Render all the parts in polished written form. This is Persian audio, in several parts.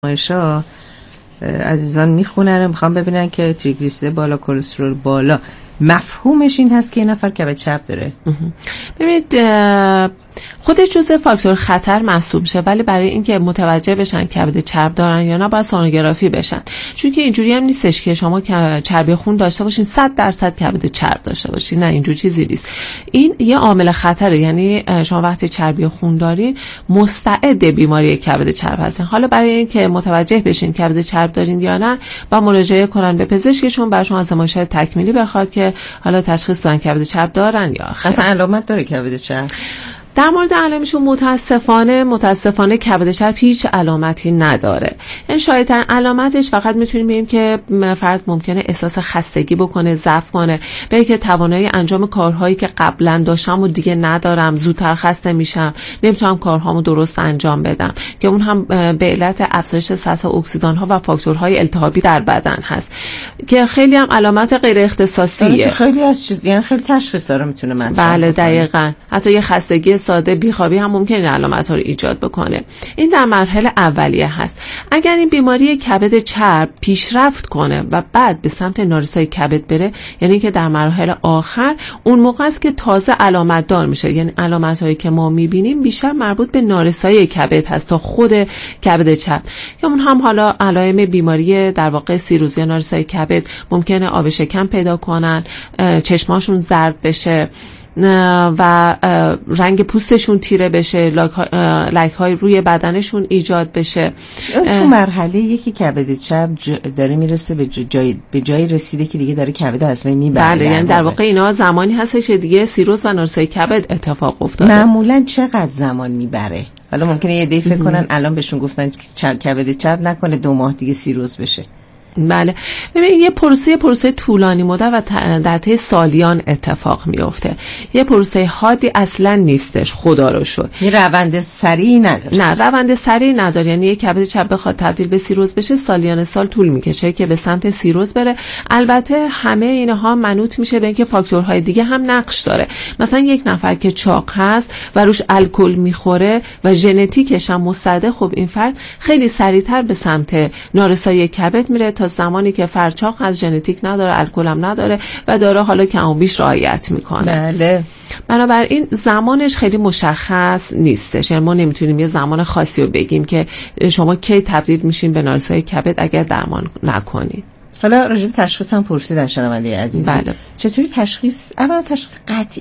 آزمایش‌ها عزیزان میخونن، میخوام ببینن که تریگلیسیرید بالا، کلسترول بالا، مفهومش این هست که این نفر کبد چرب داره. ببینید خودش جزء فاکتور خطر محسوب شه، ولی برای اینکه متوجه بشن کبد چرب دارن یا نه باید سونوگرافی بشن، چون که اینجوری هم نیستش که شما چربی خون داشته باشین 100% کبد چرب داشته باشین، نه اینجور چیزی نیست. این یه عامل خطره، یعنی شما وقتی چربی خون دارین مستعد بیماری کبد چرب هستین. حالا برای اینکه متوجه بشین کبد چرب دارین یا نه با مراجعه کنن به پزشکشون، براشون آزمایش‌های تکمیلی بخواد که حالا تشخیص بدن کبد چرب دارن یا خیر. اصلا علامت داره کبد چرب؟ در مورد علائمشون متاسفانه کبد چرب هیچ علامتی نداره. این شایدترین علامتش فقط میتونیم بگیم که فرد ممکنه احساس خستگی بکنه، ضعف کنه، بگه که توانایی انجام کارهایی که قبلا داشتم و دیگه ندارم، زودتر خسته میشم، نمیتونم کارهامو درست انجام بدم، که اون هم به علت افزایش سطح اکسیدان‌ها و فاکتورهای التهابی در بدن هست که خیلی هم علامت غیر اختصاصیه. خیلی از چیز، یعنی خیلی تشخیصا رو میتونه مطرح بله دقیقاً. حتی یه خستگی ساده، بیخوابی هم ممکنه علامت‌ها رو ایجاد بکنه. این در مرحله اولیه هست. اگر این بیماری کبد چرب پیشرفت کنه و بعد به سمت نارسایی کبد بره، یعنی که در مرحله آخر، اون موقع است که تازه علامت دار میشه. یعنی علامت‌هایی که ما می‌بینیم بیشتر مربوط به نارسایی کبد هست تا خود کبد چرب. یا اون هم حالا علائم بیماری در واقع سیروز یا نارسایی کبد، ممکنه آب شکم پیدا کنن، چشماشون زرد بشه و رنگ پوستشون تیره بشه، لک‌های روی بدنشون ایجاد بشه. تو مرحله یکی کبد چرب داره میرسه به جای رسیده که دیگه داره کبد اصلا میبره. بله، یعنی در واقع اینا زمانی هست که دیگه سیروز و نارسایی کبد اتفاق افتاده. معمولا چقدر زمان میبره؟ حالا ممکنه یه عده‌ای فکر کنن الان بهشون گفتن کبد چرب نکنه 2 ماه دیگه سیروز بشه. بله، ببینید یه پروسه طولانی مدت و در طی سالیان اتفاق میفته. یه پروسه حادی اصلا نیستش، خدا رو شکر. یه روند سریع نداره. نه، روند سریع نداره. یعنی یه کبد چرب بخواد تبدیل به سیروز بشه، سالیان سال طول میکشه که به سمت سیروز بره. البته همه اینها منوط میشه به اینکه فاکتورهای دیگه هم نقش داره. مثلا یک نفر که چاق هست و روش الکل میخوره و ژنتیکش هم مستعده، خب این فرد خیلی سریعتر به سمت نارسایی کبد میره تا زمانی که فرد چاق از ژنتیک نداره، الکل هم نداره و داره حالا کم و بیش رعایت میکنه. بله. بنابراین زمانش خیلی مشخص نیستش. یعنی ما نمیتونیم یه زمان خاصی رو بگیم که شما کی تبدیل میشین به نارسایی کبد اگر درمان نکنید. حالا راجع به تشخیص هم پرسیدن شنونده عزیز. بله. چطوری تشخیص؟ اولا تشخیص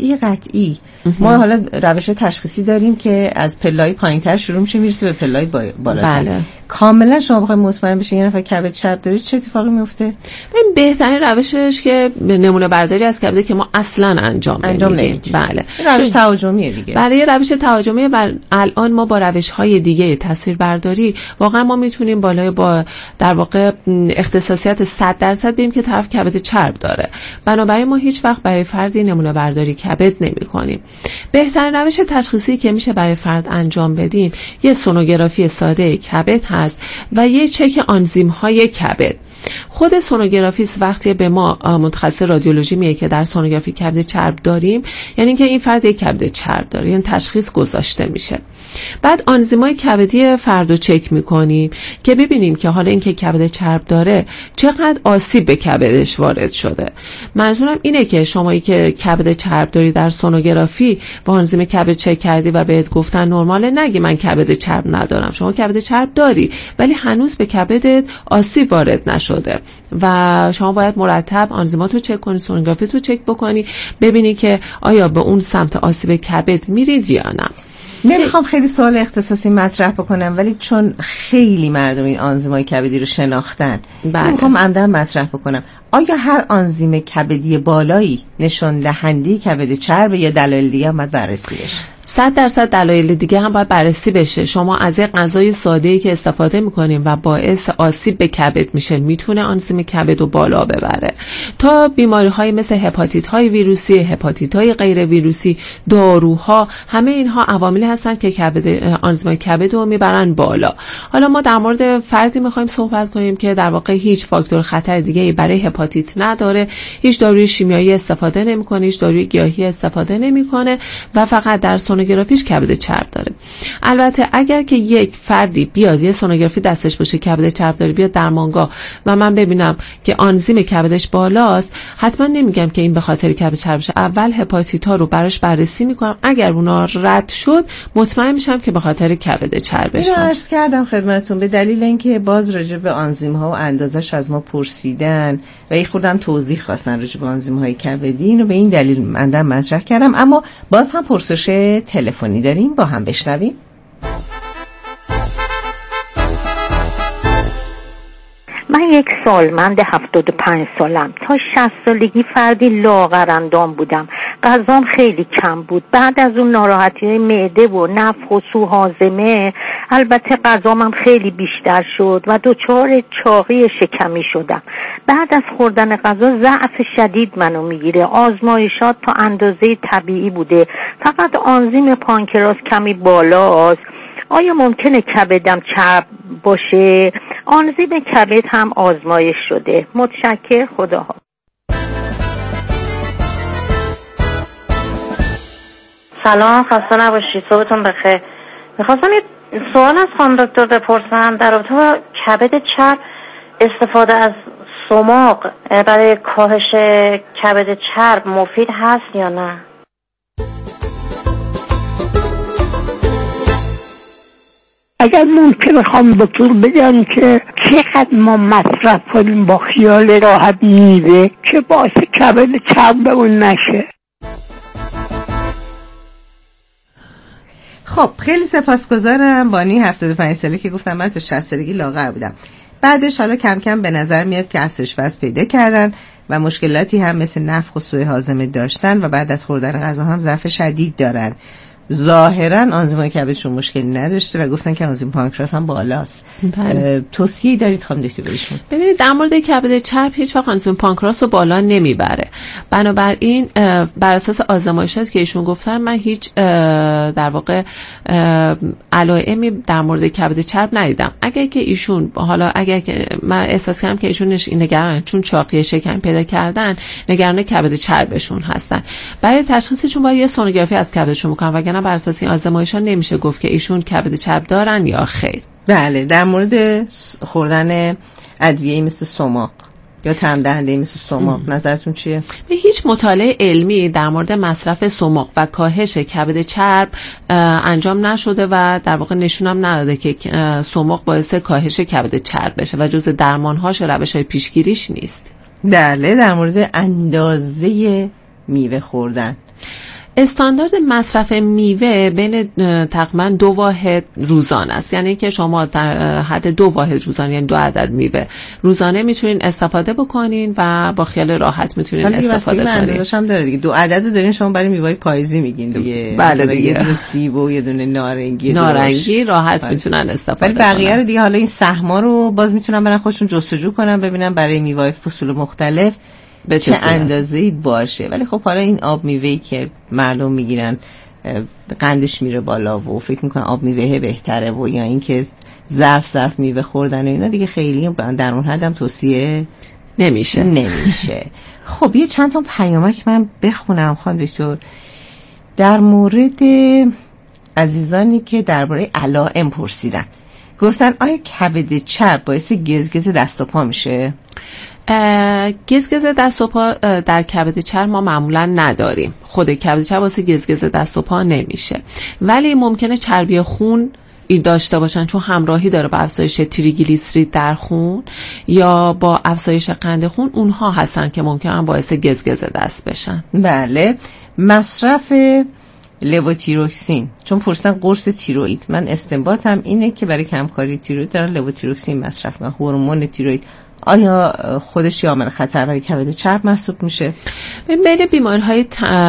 قطعی. ما حالا روش تشخیصی داریم که از پله‌های پایین‌تر شروع میشه میرسه به پله‌های بالاتر. بله. کاملا شما بخواید مطمئن بشین یه نفر کبد چرب داره چه اتفاقی میفته؟ بهترین روشش که نمونه برداری از کبد که ما اصلا انجام نمیدیم. بله. روش تهاجمیه دیگه. برای روش تهاجمی الان ما با روش‌های دیگه تصویربرداری واقعا ما میتونیم با در واقع اختصاصیت 100% بگیم که طرف کبد چرب داره. بنابراین ما هیچ وقت برای فردی نمونه برداری کبد نمی‌کنیم. بهترین روش تشخیصی که میشه برای فرد انجام بدیم یه سونوگرافی ساده کبد هست و یه چک آنزیم‌های کبد. خود سونوگرافی وقتی به ما متخصص رادیولوژی میگه که در سونوگرافی کبد چرب داریم، یعنی که این فرد یک کبد چرب داره، یعنی تشخیص گذاشته میشه. بعد آنزیم‌های کبدی فرد رو چک میکنیم که ببینیم که حالا این که کبد چرب داره چقدر آسیب به کبدش وارد شده. منظورم اینه که شمایی که کبد چرب داری در سونوگرافی با آنزیم کبد چک کردی و بهت گفتن نرماله، نگی من کبد چرب ندارم. شما کبد چرب داری ولی هنوز به کبدت آسیب وارد نشده و شما باید مرتب آنزیمات رو چک کنی، سونوگرافی رو چک بکنی، ببینی که آیا به اون سمت آسیب کبد میرید یا نه. نمیخوام خیلی سوال اختصاصی مطرح بکنم، ولی چون خیلی مردم این آنزیم‌های کبدی رو شناختن، میخوام عمدن مطرح بکنم. آیا هر آنزیم کبدی بالایی نشان دهنده کبد چرب یا دلایل دیگه هم باید بررسی بشه؟ 100% دلایل دیگه هم باید بررسی بشه. شما از یک غذای ساده‌ای که استفاده می‌کنیم و باعث آسیب به کبد میشه، میتونه آنزیم کبد رو بالا ببره، تا بیماری‌های مثل هپاتیت‌های ویروسی، هپاتیت‌های غیر ویروسی، داروها، همه اینها عواملی هستن که آنزیم کبد رو میبرن بالا. حالا ما در مورد فردی می‌خوایم صحبت کنیم که در واقع هیچ فاکتور خطر دیگه‌ای برای هپاتیت نداره، هیچ داروی شیمیایی استفاده نمی‌کنه، هیچ داروی گیاهی استفاده نمی‌کنه و فقط در سونوگرافیش کبد چرب داره. البته اگر که یک فردی بیاد یه سونوگرافی دستش باشه کبد چرب داره، بیاد درمانگاه و من ببینم که آنزیم کبدش بالاست، حتما نمیگم که این به خاطر کبد چربشه. اول هپاتیتا رو براش بررسی میکنم، اگر اونا رد شد مطمئن میشم که به خاطر کبد چربش هست. عرض کردم خدمتتون به دلیل اینکه باز راجع به آنزیم ها و اندازش از ما پرسیدن و یه خوردم توضیح خواستن راجع به آنزیم های کبدی، اینو به این دلیل من مطرح کردم. اما باز هم پرسش تلفنی داریم، با هم بشنویم. من یک سالمند 75 سالم، تا 60 سالگی فردی لاغرندام بودم، غذام خیلی کم بود. بعد از اون ناراحتی معده و نفخ و سو هاضمه البته غذامم خیلی بیشتر شد و دچار چاقی شکمی شدم. بعد از خوردن غذا ضعف شدید منو میگیره. آزمایشات تا اندازه طبیعی بوده، فقط آنزیم پانکراس کمی بالاست. آیا ممکنه کبدم چرب باشه؟ آنزیم کبد هم آزمایش شده. متشکر، خداحافظ. سلام، خسته نباشید، صبحتون بخیر. میخواستم یه سوال از خانم دکتر بپرسم در رابطه با کبد چرب. استفاده از سماق برای کاهش کبد چرب مفید هست یا نه؟ اگر ممکنه خانم دکتر بگم که چقدر ما مصرف کنیم با خیال راحت میوه که باعث کبد چرب اون نشه. خب خیلی سپاسگزارم. بانی 75 ساله که گفتم من تا 60 سالگی لاغر بودم، بعدش حالا کم کم به نظر میاد که افزایش وزن پیدا کردن و مشکلاتی هم مثل نفخ و سوء هاضمه داشتن و بعد از خوردن غذا هم ضعف شدید دارن. ظاهرا آنزیم کبدشون مشکلی نداشته و گفتن که آنزیم پانکراس هم بالاست. توصیه دارید خانم دکتر بهشون؟ ببینید در مورد کبد چرب هیچ وقت آنزیم پانکراس رو بالا نمیبره. بنابراین بر اساس آزمایشات که ایشون گفتن من هیچ در واقع علائمی در مورد کبد چرب ندیدم. اگر که ایشون حالا اگر که من احساس کردم که ایشون نگرانن چون چاقی شکم پیدا کردن، نگران کبد چربشون هستن، برای تشخیصشون باید یه سونوگرافی از کبدشون بکنن، وگرنه بر اساس این آزمایش‌ها نمیشه گفت که ایشون کبد چرب دارن یا خیر. بله، در مورد خوردن ادویه‌ای مثل سماق یا طعم دهنده مثل سماق نظرتون چیه؟ هیچ مطالعه علمی در مورد مصرف سماق و کاهش کبد چرب انجام نشده و در واقع نشونم نداده که سماق باعث کاهش کبد چرب بشه و جزء درمان‌هاش روش‌های پیشگیریش نیست. بله، در مورد اندازه میوه خوردن، استاندارد مصرف میوه بین تقریبا 2 واحد روزانه است. یعنی که شما در حد 2 واحد روزانه، یعنی 2 عدد میوه روزانه میتونین استفاده بکنین و با خیال راحت میتونین استفاده کنین. اندازش هم داره دیگه. 2 عدد دارین شما برای میوه‌های پاییزی میگین دیگه. بله دیگه. یه دونه سیب و یه دونه نارنگی راحت میتونن استفاده کنن. ولی بقیه رو دیگه حالا این سهما رو باز میتونن برن خودشون جستجو کنن ببینن برای میوه‌های فصول مختلف به چه اندازه‌ای باشه. ولی خب حالا این آب میوه‌ای که مردم میگیرن قندش میره بالا و فکر میکنن آب میوه بهتره و یا اینکه ظرف میوه خوردن و اینا دیگه خیلی در اون حدم توصیه نمیشه. خب یه چند تا پیامک من بخونم خانم دکتر در مورد عزیزانی که درباره علائم پرسیدن. گفتن آیا کبد چرب باعث گزگز دست و پا میشه؟ گزگز دست و پا در کبد چرب ما معمولا نداریم. خود کبد چرب واسه گزگز دست و پا نمیشه، ولی ممکنه چربی خون داشته باشن چون همراهی داره با افزایش تریگلیسیرید در خون یا با افزایش قند خون. اونها هستن که ممکنه باعث گزگز دست بشن. بله، مصرف لووتیروکسین، چون پرسیدن قرص تیروئید، من استنباطم اینه که برای کمکاری تیروئید دارن لووتیروکسین مصرف میکنن. هورمون تیروئید آیا خودش عامل خطر برای کبد چرب محسوب میشه؟ بین بیماری‌های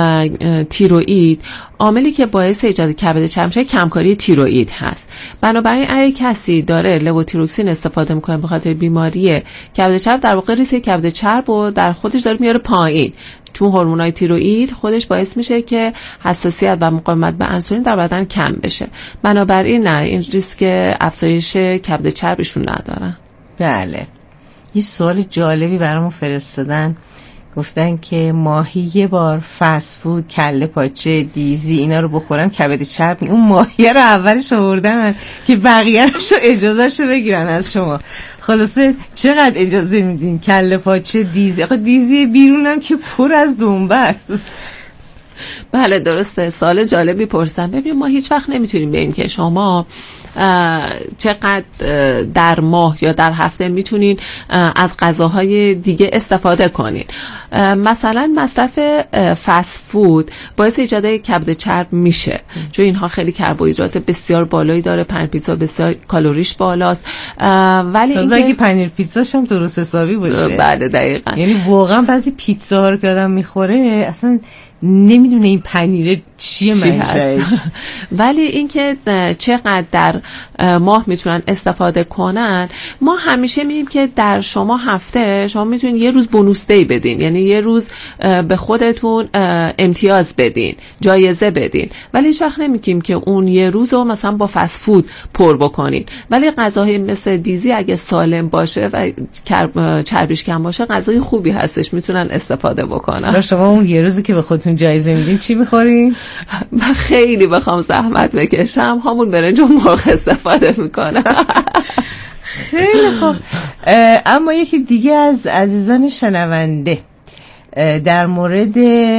تیروئید عاملی که باعث ایجاد کبد چرب میشه کمکاری تیروئید هست. بنابراین اگه کسی داره لووتیروکسین استفاده میکنه به خاطر بیماری کبد چرب، در واقع ریسک کبد چرب رو در خودش داره میاره پایین، چون هورمونای تیروئید خودش باعث میشه که حساسیت و مقاومت به انسولین در بدن کم بشه. بنابراین نه، این ریسک افزایش کبد چربشون ندارن. بله. یه سوال جالبی برامون فرستادن، گفتن که ماهی یه بار فست فود، کله پاچه، دیزی اینا رو بخورم کبد چرب. اون ماهیه رو اولش آوردن که بقیه‌اشو اجازهشو بگیرن از شما. خلاصه چقدر اجازه میدین؟ کله پاچه، دیزی. آقا دیزی بیرونم که پر از دنبه است. بله درسته. سوال جالبی پرسیدم. ببین ما هیچ وقت نمیتونیم بگیم که شما چقدر در ماه یا در هفته میتونین از غذاهای دیگه استفاده کنین. مثلا مصرف فست فود باعث ایجاد کبد چرب میشه، چون اینها خیلی کربوهیدرات بسیار بالایی داره. پنیر پیتزا بسیار کالریش بالاست، ولی اینکه پنیر پیتزاش هم درست حسابی باشه. بله دقیقاً. یعنی واقعا بعضی پیتزاها رو که آدم میخوره اصلا نمیدونه این پنیر چیه منشأش. ولی اینکه چقدر در ماه میتونن استفاده کنن، ما همیشه میگیم که در شما هفته شما میتونین یه روز بونوس دی بدین، یعنی یه روز به خودتون امتیاز بدین، جایزه بدین، ولی هیچ وقت نمیگیم که اون یه روز رو مثلا با فست فود پر بکنین. ولی غذاهای مثل دیزی اگه سالم باشه و چربیش کم باشه غذای خوبی هستش، میتونن استفاده بکنن. شما اون یه روزی که به خودتون جایزه میدین چی میخورین؟ من خیلی بخوام زحمت بکشم همون برنج و مرغ استفاده میکنم. خیلی خوب. اما یکی دیگه از عزیزان شنونده در مورد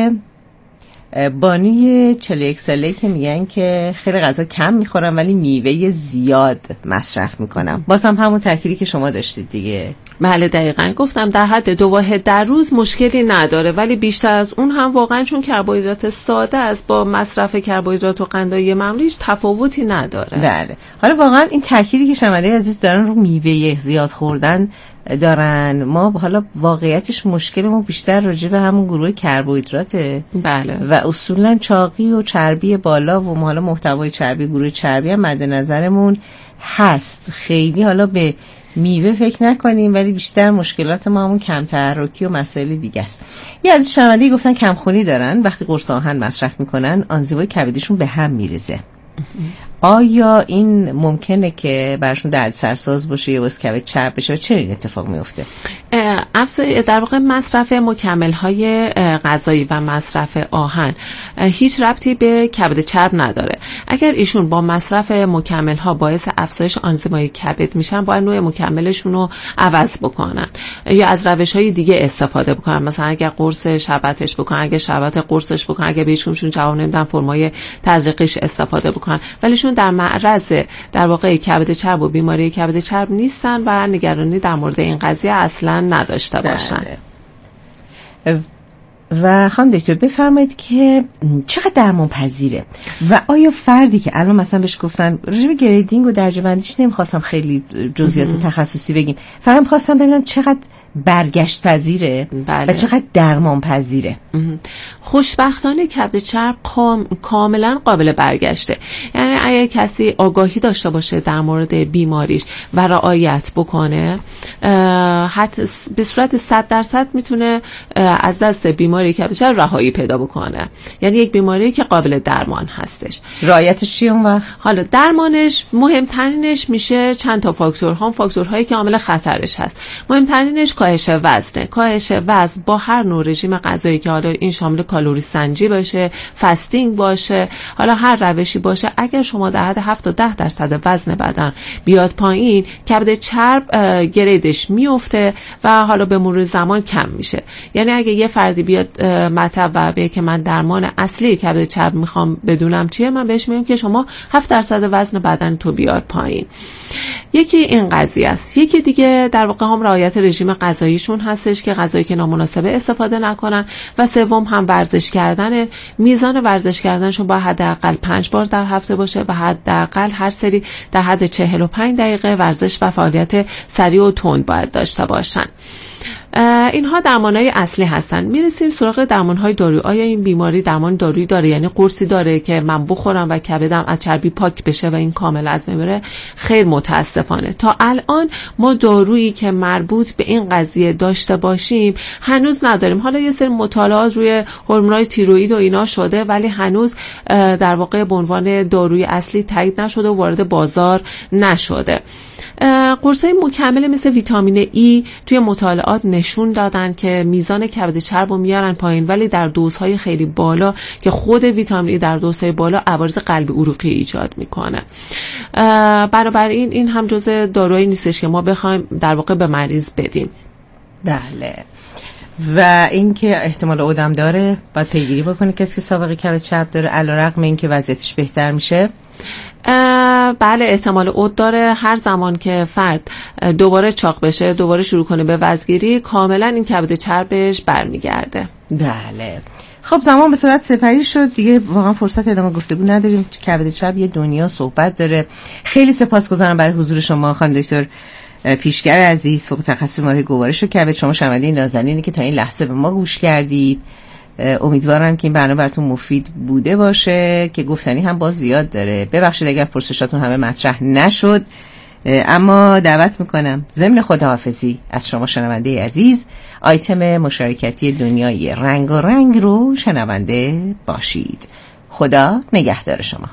بانوی 41 ساله که میگن که خیلی غذا کم میخورم ولی میوه زیاد مصرف میکنم. بازم همون تأکیدی که شما داشتید دیگه. بله دقیقاً گفتم در حد 2 واحد در روز مشکلی نداره، ولی بیشتر از اون هم واقعا چون کربوهیدرات ساده است با مصرف کربوهیدرات و قندهای معمولیش تفاوتی نداره. بله. حالا واقعا این تأکیدی که شنونده عزیز دارن رو میوه زیاد خوردن دارن، ما حالا واقعیتش مشکلمون بیشتر راجع به همون گروه کربوهیدراته. بله. و اصولا چاقی و چربی بالا و حالا محتوای چربی، گروه چربی هم مد نظرمون هست. خیلی حالا به میوه فکر نکنیم، ولی بیشتر مشکلات ما همون کم تحرکی و مسائل دیگه است. یه از شنوندگی گفتن کمخونی دارن، وقتی قرص آهن مصرف میکنن آنزیمای کبدیشون به هم میریزه. آیا این ممکنه که براشون دردسرساز باشه یا واسه کبد چرب بشه و چرا این اتفاق میفته؟ در واقع مصرف مکمل‌های غذایی و مصرف آهن هیچ ربطی به کبد چرب نداره. اگر ایشون با مصرف مکمل‌ها باعث افزایش آنزیمای کبد میشن، باید نوع مکملشون رو عوض بکنن یا از روش‌های دیگه استفاده بکنن. مثلا اگر قرص شربتش بکنن، اگر شربت قرصش بکنن، اگر بهشون جواب نمیدن فرمای تزریقیش استفاده بکنن، ولیشون در معرض در واقع کبد چرب و بیماری کبد چرب نیستن و نگرانی در مورد این قضیه اصلا نداشته باشن. و خانم دکتر بفرمایید که چقدر درمان پذیره و آیا فردی که الان مثلا بهش گفتن راجع به گریدینگ و درجه بندیش نمیخواستم خیلی جزئیات تخصصی بگیم، فقط میخواستم ببینم چقدر برگشت پذیره. بله. و چقدر درمان پذیره. خوشبختانه کبد چرب کاملا قابل برگشته. یعنی اگه کسی آگاهی داشته باشه در مورد بیماریش و رعایت بکنه، حتی به صورت 100% میتونه از دست بیماری کبد چرب رهایی پیدا بکنه. یعنی یک بیماری که قابل درمان هستش. رعایتش چیه اون وقت؟ حالا درمانش مهمترینش میشه چند تا فاکتور، هم فاکتورهایی که عامل خطرش هست. مهمترینش کاهش وزنه. کاهش وزن با هر نوع رژیم غذایی که حالا این شامل کالری سنجی باشه، فاستینگ باشه، حالا هر روشی باشه، اگر شما در حد 7 تا 10% وزن بدن بیاد پایین، کبد چرب گریدش میفته و حالا به مرور زمان کم میشه. یعنی اگه یه فردی بیاد مطب و بگه که من درمان اصلی کبد چرب میخوام بدونم چیه، من بهش میگم که شما 7% وزن بدن تو بیار پایین. یکی این قضیه است. یکی دیگه در واقع هم رعایت رژیم غذاییشون هستش که غذایی که نامناسبه استفاده نکنن، و سوم هم ورزش کردن. میزان ورزش کردنشون با حداقل 5 بار در هفته باشه و حداقل هر سری در حد 45 دقیقه ورزش و فعالیت سریع و تند باید داشته باشن. اینها درمانهای اصلی هستن. میرسیم سراغ درمانهای دارویی. آیا این بیماری درمان دارویی داره؟ یعنی قرصی داره که من بخورم و کبدم از چربی پاک بشه و این کامل از بره؟ خیر متاسفانه تا الان ما دارویی که مربوط به این قضیه داشته باشیم هنوز نداریم. حالا یه سری مطالعات روی هورمونای تیروئید و اینا شده، ولی هنوز در واقع به عنوان داروی اصلی تایید نشده و وارد بازار نشده. قرصای مکمل مثل ویتامین ای توی مطالعات نشون دادن که میزان کبد چرب رو میارن پایین، ولی در دوزهای خیلی بالا که خود ویتامین ای در دوزهای بالا عوارض قلبی عروقی ایجاد میکنه. بنابراین این هم جزء دارویی نیستش که ما بخوایم در واقع به مریض بدیم. بله. و اینکه احتمال عدم داره باید پیگیری بکنه کسی که سابقه کبد چرب داره، علیرغم اینکه وضعیتش بهتر میشه. بله احتمال عد داره. هر زمان که فرد دوباره چاق بشه، دوباره شروع کنه به وزنگیری، کاملا این کبد چربش برمیگرده. بله. خب زمان به صورت سپری شد دیگه، واقعا فرصت ادامه گفتگو نداریم. کبد چرب یه دنیا صحبت داره. خیلی سپاسگزارم برای حضور شما خانم دکتر پیشگر عزیز، فوق تخصص بیماری گوارش و کبد. شما شنونده نازنینی که تا این لحظه به ما گوش کردید. امیدوارم که این برنامه براتون مفید بوده باشه که گفتنی هم باز زیاد داره. ببخشید اگر پرسشاتون همه مطرح نشد، اما دعوت میکنم ضمن خداحافظی از شما شنونده عزیز آیتم مشارکتی دنیای رنگارنگ رو شنونده باشید. خدا نگهدار شما.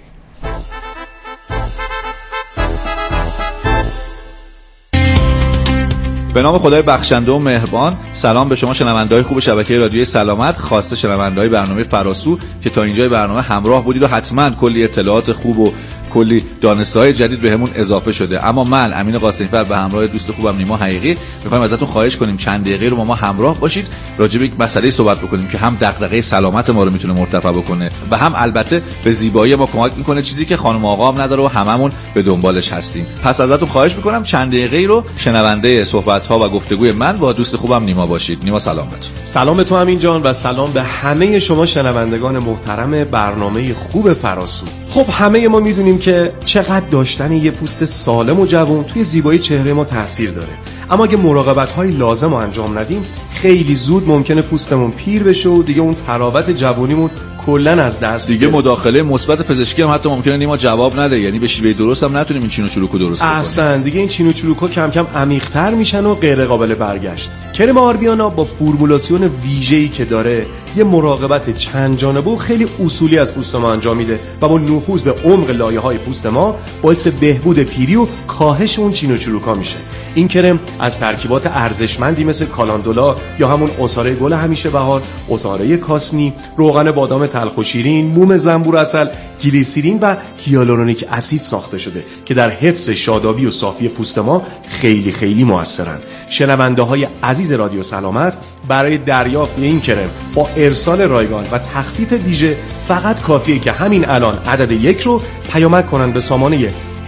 به نام خدای بخشنده و مهربان. سلام به شما شنونده‌های خوب شبکه رادیوی سلامت، خاصه شنونده‌های برنامه فراسو که تا اینجای برنامه همراه بودید و حتما کلی اطلاعات خوب و کلی دانش‌های جدید بهمون اضافه شده. اما من امین قاسمی‌فر به همراه دوست خوبم نیما حقیقی می‌خوایم ازتون خواهش کنیم چند دقیقه رو با ما همراه باشید، راجع به یک مسئله صحبت بکنیم که هم دغدغه سلامت ما رو میتونه مرتفع بکنه و هم البته به زیبایی ما کمک میکنه، چیزی که خانم آقا هم نداره و هممون به دنبالش هستیم. پس ازتون خواهش می‌کنم چند دقیقه رو شنونده صحبت‌ها و گفتگوی من با دوست خوبم نیما باشید. نیما سلام بهتون. سلام به تو امین جان و سلام به همه شما شنوندگان محترم برنامه خوب فراسو. خب همه ما میدونیم که چقدر داشتن یه پوست سالم و جوان توی زیبایی چهره ما تاثیر داره، اما اگه مراقبت‌های لازم رو انجام ندیم خیلی زود ممکنه پوستمون پیر بشه و دیگه اون تراوت جوانیمون کلن از دست دیگه مداخله مثبت پزشکی هم حتی ممکنه نیما جواب نده، یعنی به شیوه درست هم نتونیم این چین و چروکو درست کنیم. اصلا دیگه این چین و چروکا کم کم عمیق‌تر میشن و غیر قابل برگشت. کرم آربیانا با فرمولاسیون ویژه‌ای که داره یه مراقبت چند جانبه و خیلی اصولی از پوست ما انجام میده و با نفوذ به عمق لایه‌های پوست ما باعث بهبود پیری و کاهش اون چین و چروکا میشه. این کرم از ترکیبات ارزشمندی مثل کالاندولا یا همون عصاره گل همیشه بهار، عصاره کاسنی، روغن بادام تلخ و شیرین، موم زنبور عسل، گلیسرین و هیالورونیک اسید ساخته شده که در حفظ شادابی و صافی پوست ما خیلی خیلی موثرن. شنونده‌های عزیز رادیو سلامت برای دریافت این کرم با ارسال رایگان و تخفیف ویژه فقط کافیه که همین الان عدد 1 رو پیامک کنن به سامانه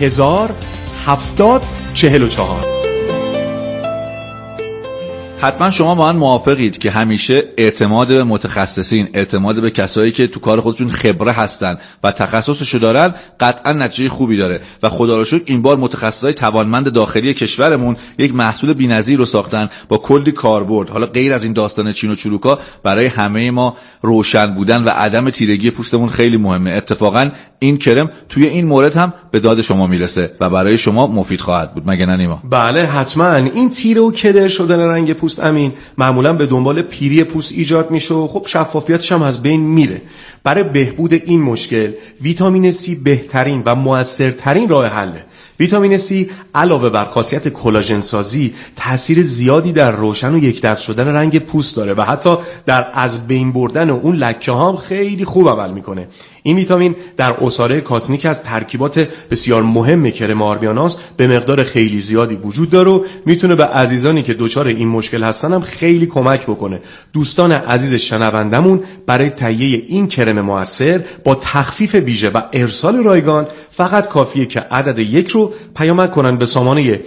107044. حتما شما با من موافقید که همیشه اعتماد به متخصصین، اعتماد به کسایی که تو کار خودشون خبره هستن و تخصصشو دارن قطعا نتیجه خوبی داره و خدا رو شکر این بار متخصصای توانمند داخلی کشورمون یک محصول بی‌نظیر رو ساختن با کلی کاربرد. حالا غیر از این داستان چین و چروکا، برای همه ما روشن بودن و عدم تیرگی پوستمون خیلی مهمه. اتفاقا این کرم توی این مورد هم به داد شما میرسه و برای شما مفید خواهد بود، مگه نه نیما؟ بله حتما. این تیره و کدر شدن رنگ پوست امین معمولا به دنبال پیری پوست ایجاد میشه و خب شفافیتش هم از بین میره. برای بهبود این مشکل ویتامین C بهترین و موثرترین راه حله. ویتامین C علاوه بر خاصیت کلاژن سازی تأثیر زیادی در روشن و یک دست شدن رنگ پوست داره و حتی در از بین بردن اون لکه ها هم خیلی خوب عمل میکنه. این ویتامین در عصاره کاسنی که از ترکیبات بسیار مهم کرم آربیاناست به مقدار خیلی زیادی وجود داره و میتونه به عزیزانی که دچار این مشکل هستن هم خیلی کمک بکنه. دوستان عزیز شنوندمون برای تهیه این کرم موثر با تخفیف ویژه و ارسال رایگان فقط کافیه که عدد 1 رو پیامک کنن به سامانه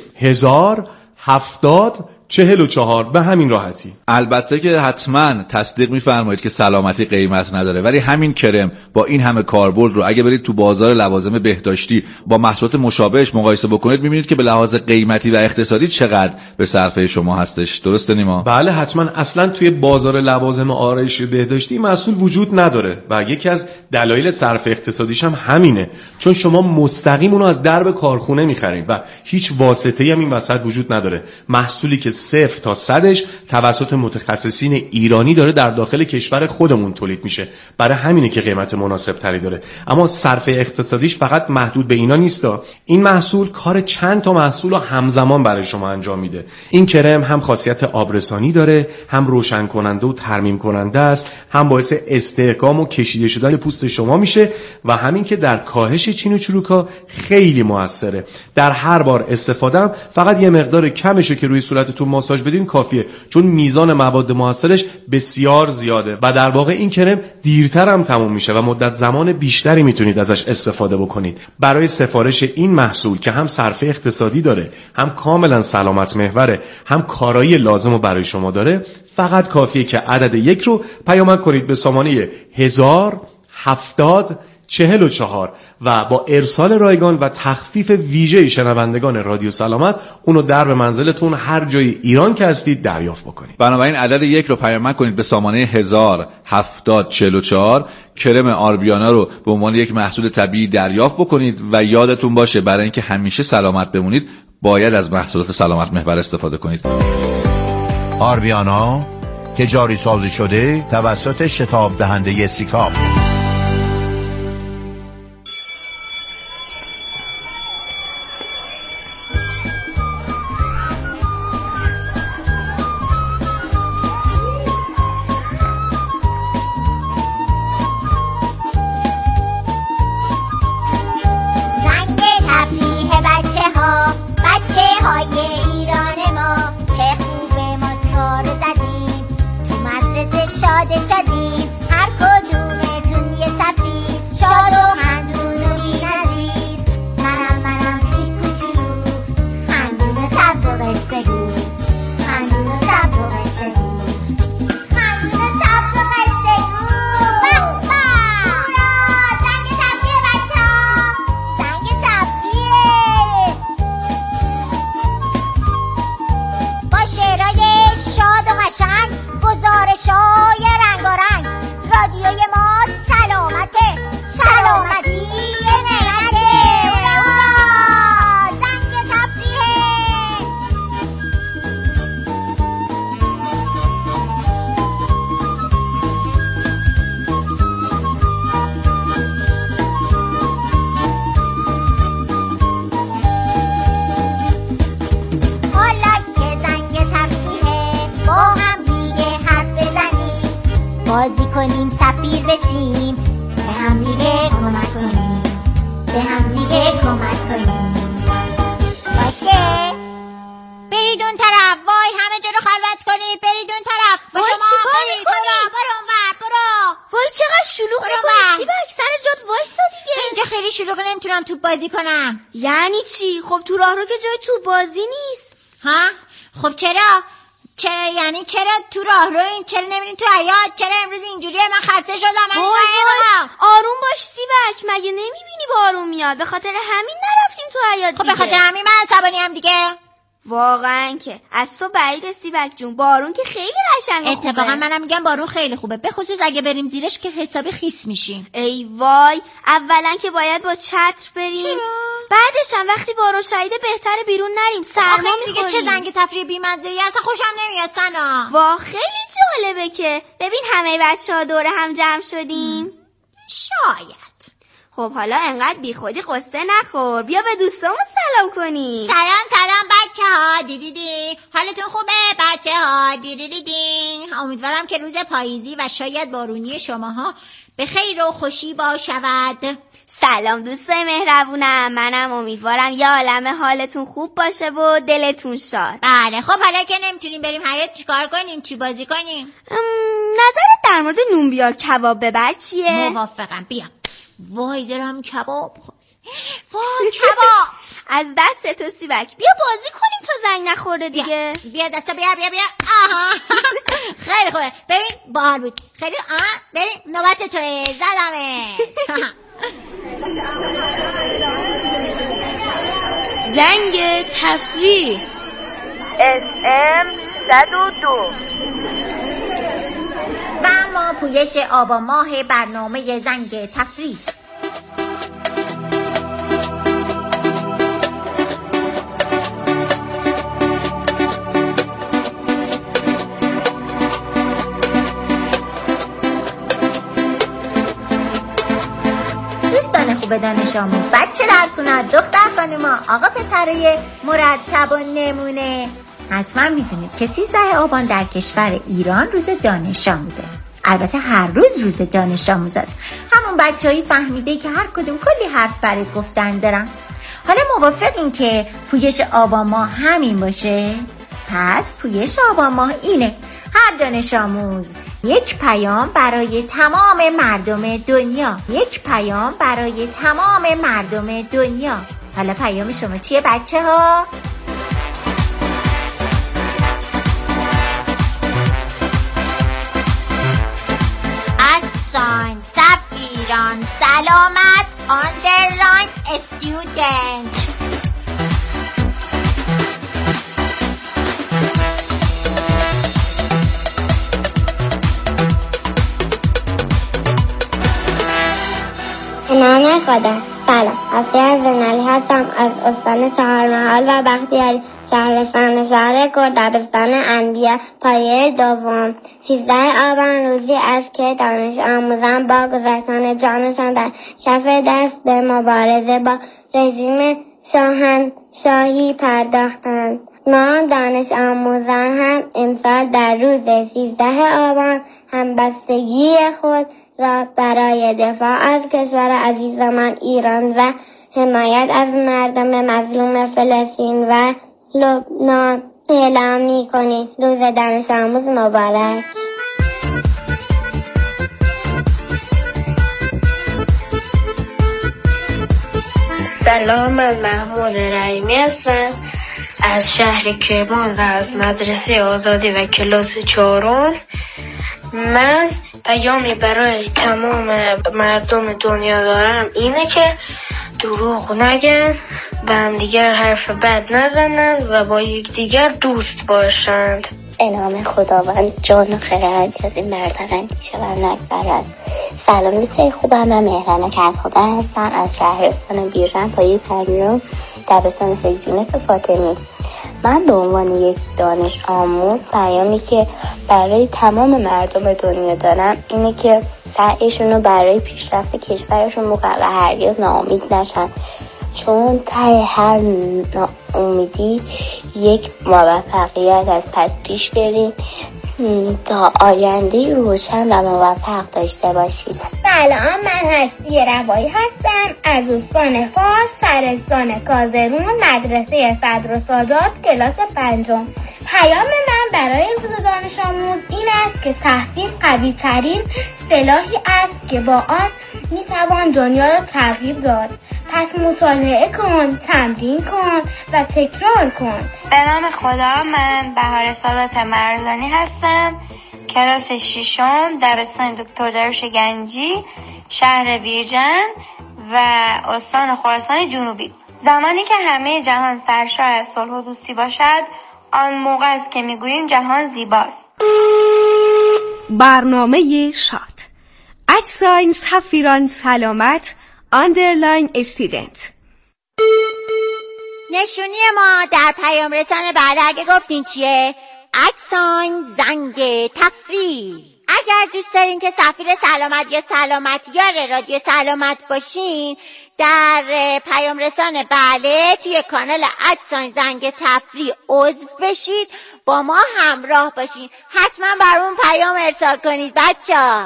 107044 به همین راحتی. البته که حتما تصدیق می‌فرمایید که سلامتی قیمت نداره، ولی همین کرم با این همه کاربرد رو اگه برید تو بازار لوازم بهداشتی با محصولات مشابهش مقایسه بکنید می‌بینید که به لحاظ قیمتی و اقتصادی چقدر به صرفه شما هستش. درسته نیما؟ بله حتما. اصلا توی بازار لوازم آرایشی بهداشتی محصول وجود نداره و یکی از دلایل صرف اقتصادیش هم همینه، چون شما مستقیم اونو از درب کارخونه می‌خرید و هیچ واسطه‌ای هم این وسط وجود نداره. محصولی که 0 تا 100ش توسط متخصصین ایرانی داره در داخل کشور خودمون تولید میشه. برای همینه که قیمت مناسب تری داره. اما صرفه اقتصادیش فقط محدود به اینا نیستا. این محصول کار چند تا محصول رو همزمان برای شما انجام میده. این کرم هم خاصیت آبرسانی داره، هم روشن کننده و ترمیم کننده است، هم باعث استحکام و کشیده شدن پوست شما میشه و همین که در کاهش چین و چروک‌ها خیلی موثره. در هر بار استفاده فقط یه مقدار کمشه که روی صورتتون ماساژ بدین کافیه، چون میزان مواد موثرش بسیار زیاده و در واقع این کرم دیرتر هم تموم میشه و مدت زمان بیشتری میتونید ازش استفاده بکنید. برای سفارش این محصول که هم صرفه اقتصادی داره، هم کاملا سلامت محوره، هم کارایی لازم رو برای شما داره، فقط کافیه که عدد 1 رو پیامک کنید به سامانه 1000-70-44 و با ارسال رایگان و تخفیف ویژه شنوندگان رادیو سلامت اونو در به منزلتون هر جای ایران که هستید دریافت بکنید. بنابراین عدد 1 رو پیامک کنید به سامانه 1000-70-44. کرم آربیانا رو به عنوان یک محصول طبیعی دریافت بکنید و یادتون باشه برای اینکه همیشه سلامت بمونید باید از محصولات سلامت محور استفاده کنید. آربیانا که جاری سازی شده توسط شتاب دهنده سیکاپ. بازی کنیم سفیر بشیم، به هم دیگه کمک کنیم، به هم دیگه کمک کنیم. باشه برید اون طرف، وای همه جا رو خلوت کنید، برید اون طرف. وای چیکار میکنی؟ برو اونور، برو. وای چقدر شلوغ میکنی سیبک، سر جات وایستا دیگه. اینجا خیلی شلوغه، نمیتونم توپ بازی کنم. یعنی چی؟ خب تو راهرو که جای توپ بازی نیست. ها؟ خب چرا یعنی چرا تو راهرویم؟ چرا نمیریم تو حیاط؟ چرا امروز اینجوریه؟ من خسته شدم. آروم باش سیبک، مگه نمیبینی بارون میاد؟ به خاطر همین نرفتیم تو حیاط دیگه. خب به خاطر همین من عصبانیم دیگه. واقعا که از تو بعید سیبک جون، بارون که خیلی قشنگه. اتفاقا منم میگم بارون خیلی خوبه، به خصوص اگه بریم زیرش که حسابی خیس میشیم. ای وای، اولا که باید با چتر بریم. چرا؟ بعدش هم وقتی بارون شدیده بهتره بیرون نریم، سرما میخوریم. دیگه چه زنگ تفریح بی‌مزه‌ای، اصلا خوشم نمیاد سنا. وا خیلی جالبه که ببین همه بچه‌ها دور هم جمع شدیم. شاید. خب حالا انقدر بی خودی قصه نخور، بیا به دوستامون سلام کنی. سلام بچه‌ها، دیدی حالتون خوبه بچه‌ها؟ دیدی امیدوارم که روز پاییزی و شاید بارونی شماها به خیر و خوشی باشد. سلام دوستای مهربونم، منم امیدوارم یه عالمه حالتون خوب باشه و دلتون شاد. بله خب حالا که نمیتونیم بریم حیاط چیکار کنیم؟ چی بازی کنیم؟ نظرت در مورد نون بیار کباب ببر چیه؟ موافقم، بیا. وای دارم کباب. وای کباب. از دست تو سیبک، بیا بازی کنیم تا زنگ نخورده دیگه. بیا دستا بیا. آها خیلی خوبه، ببین باحال بود خیلی. بریم نوبت توه، زدمت. زنگ تفریح SM 102. و اما پویش آب ماه برنامه زنگ تفریح. خوب دانش آموز، بچه درس خوند، دختر خانوما، آقا پسرای مرتب و نمونه. حتما میدونید که 13 آبان در کشور ایران روز دانش آموزه. البته هر روز دانش آموز است. همون بچه‌ای فهمیده که هر کدوم کلی حرف برای گفتن دارن. حالا موافقین که پویش آبان ماه همین باشه؟ پس پویش آبان ماه اینه: هر دانش آموز یک پیام برای تمام مردم دنیا. یک پیام برای تمام مردم دنیا. حالا پیام شما چیه بچه ها؟ اکسان سفیران سلامت آندرلاین استودنت. نام خدا. سلام، افیه زنالی هستم از استان چهارمحال و بختیاری، شهرستان شهر کرد، دبستان انبیا، پایه دوم. 13 آبان روزی است که دانش آموزان با گذشتن جانشان در کف دست به مبارزه با رژیم شاهنشاهی پرداختند. ما دانش آموزان هم امسال در روز 13 آبان همبستگی خود را برای دفاع از کشور عزیزمان ایران و حمایت از مردم مظلوم فلسطین و لبنان اعلام می‌کنیم. روز دانش آموز مبارک. سلام، من محمود رحیمی هستم از شهر کرمان و از مدرسه آزادی و کلاس 4. من پیامی برای تمام مردم دنیا دارم، اینه که دروغ نگن، به هم دیگر حرف بد نزنن و با یکدیگر دوست باشند. به نام خداوند، جان و خرد از این برتر اندیشه و نگذر است. سلام دوستای خوبم، من مهران کدخدا هستم از شهرستان بیژن، پایه پنجم، دبستان سید یونس فاطمی. من به عنوان یک دانش آموز پیامی که برای تمام مردم دنیا دارم اینه که سعیشون رو برای پیشرفت کشورشون بکنن و هرگز ناامید نشن، چون ته هر امیدی یک موفقیت از پس پیش بریم تا آینده روشن و موفق داشته باشید. سلام، من هستی روایی هستم از استان فارس، شهرستان کازرون، مدرسه صدر و سادات، کلاس 5. پیام من برای روز دانش آموز این است که تحصیل قوی ترین سلاحی است که با آن میتوان دنیا را تغییر داد. پس مطالعه کن، تمرین کن و تکرار کن. به نام خدا، من بهار سادات مرزانی هستم، کلاس 6، دبستان دکتر داریوش گنجی، شهر بیرجن و استان خراسان جنوبی. زمانی که همه جهان سرشار از صلح و دوستی باشد، آن موقع است که میگوییم جهان زیباست. برنامه شاد. @ سفیران سلامت آندرلاین استودنت. نشونی ما در پیام رسانه بعد اگه گفتین چیه؟ @ زنگ تفریح. اگر دوست دارین که سفیر سلامت یا سلامتیار رادیو سلامت باشین، در پیام رسانه بله توی کانال @ زنگ تفریح عضو بشید، با ما همراه باشین. حتما برامون پیام ارسال کنید بچه‌ها.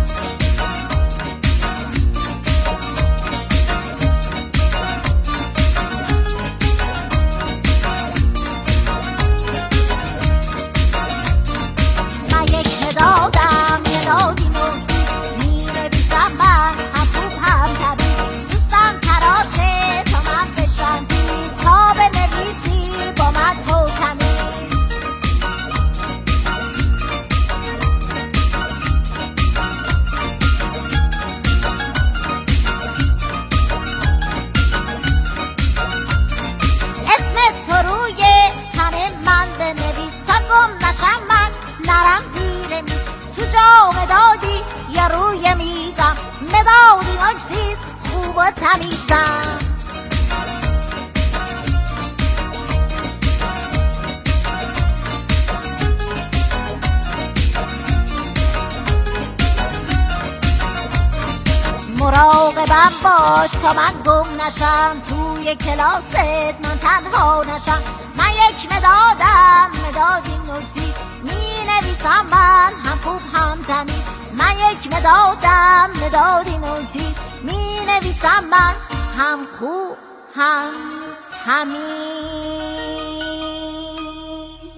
دادم یه دادی نوشتی میره بیزم من هم خوب هم طبیع دوستم تراشه تا من بشنبی تا به نویسی با من توتمی. اسمت تو روی همه من بنویس تا گم نشم من نرم زیر میز تو جا مدادی یا روی میزم مدادی نکتیز خوب و تمیزم. مراقبت من باش تا من گم نشم توی کلاست من تنها نشم. من یک مدادی نوتی می نویسم من هم خوب هم تمیز. من یک مدادی نوتی می نویسم من هم خوب هم تمیز.